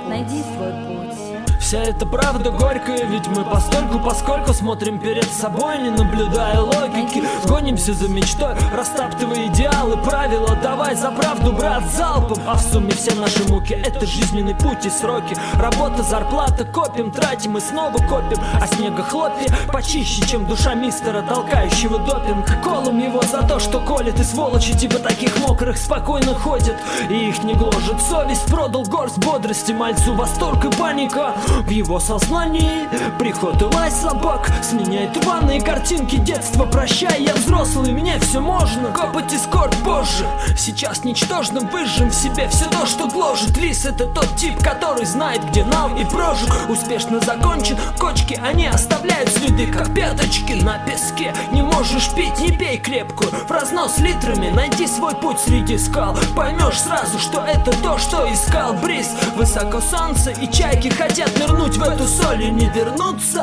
найди свой путь. Вся эта правда горькая, ведь мы поскольку смотрим перед собой, не наблюдая логики. Гонимся за мечтой, растаптывая идеалы, правила. Давай за правду, брат, залпом. А в сумме все наши муки — это жизненный путь и сроки. Работа, зарплата, копим, тратим и снова копим. А снега хлопья почище, чем душа мистера, толкающего допинг. Колом его за то, что колет, и сволочи типа таких мокрых спокойно ходят, и их не гложет совесть. Продал горсть бодрости мальцу, восторг и паника. В его сознании приход и лай собак сменяет рваные картинки детства. Прощай, я взрослый, мне все можно. Копоть и скорбь позже, сейчас ничтожно выжжем в себе все то, что гложет. Лис — это тот тип, который знает, где нал и прожит. Успешно закончен, кочки, они оставляют следы, как пяточки на песке. Не можешь пить, не пей крепкую в разнос литрами. Найди свой путь среди скал, поймешь сразу, что это то, что искал. Бриз, высоко солнце, и чайки хотят нырнуть в эту соль и не вернуться.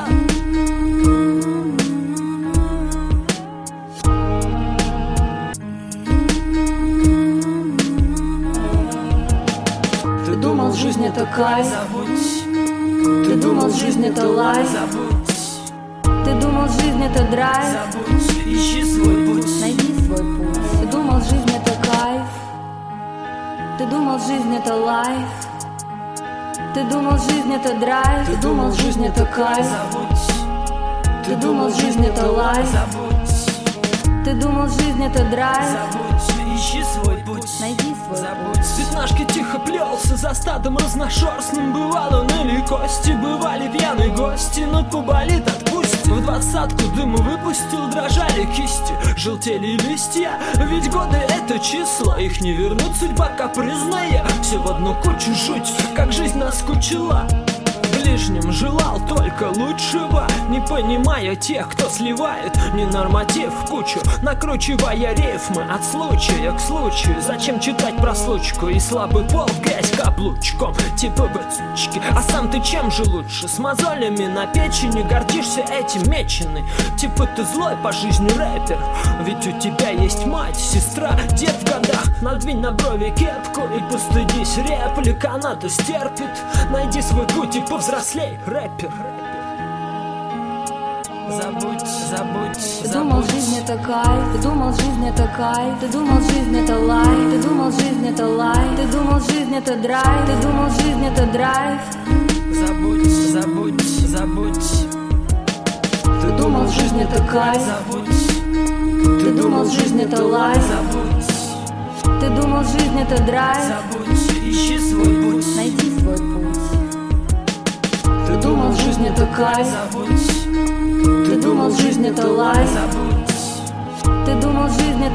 Ты думал, жизнь это кайф, забудь. Ты думал, жизнь это лайф, забудь. Ты думал, жизнь это драйв, забудь. Ищи свой путь, найди свой путь. Ты думал, жизнь это кайф, ты думал, жизнь это лайф. Ты думал, жизнь это драйв, ты думал, жизнь это кайф, забудь. Ты думал, жизнь это лайф, забудь. Ты думал, жизнь это драйв, забудь. Ищи свой путь, найди свой забудь. С пятнашки тихо плелся за стадом разношерстным. Бывало ныли кости, бывали пьяные гости, но поболит, отпусти. В двадцатку дыма выпустил, дрожали кисти, желтели листья. Ведь годы — это числа, их не вернуть судьба капризная. Все в одну кучу жуть, как жизнь наскучила. Ближним желал только лучшего, не понимая тех, кто сливает ненорматив в кучу, накручивая рифмы от случая к случаю. Зачем читать про случку и слабый пол в грязь каблучком, типа бацучки? А сам ты чем же лучше? С мозолями на печени, гордишься этим меченый? Типа ты злой по жизни рэпер, ведь у тебя есть мать, сестра, дед в годах. Надвинь на брови кепку и постыдись реплик, она-то стерпит. Найди свой путь и повзрослей, рэпер. Забудь, забудь, Ты думал, жизнь это кайф, ты думал, жизнь это кайф. Ты думал, жизнь это лайф, ты думал, жизнь это лайф. Ты думал, жизнь это драйв, ты думал, жизнь это драйв. Забудь, забудь, забудь. Ты думал, жизнь это кайф, забудь. Ты думал, жизнь это лайф, забудь. Ты думал, жизнь это драйв, забудь. Ищи свой путь, найди свой путь. Ты думал, жизнь это кайф, забудь. ты думал, жизнь это лайф, забудь. ты думал, жизнь это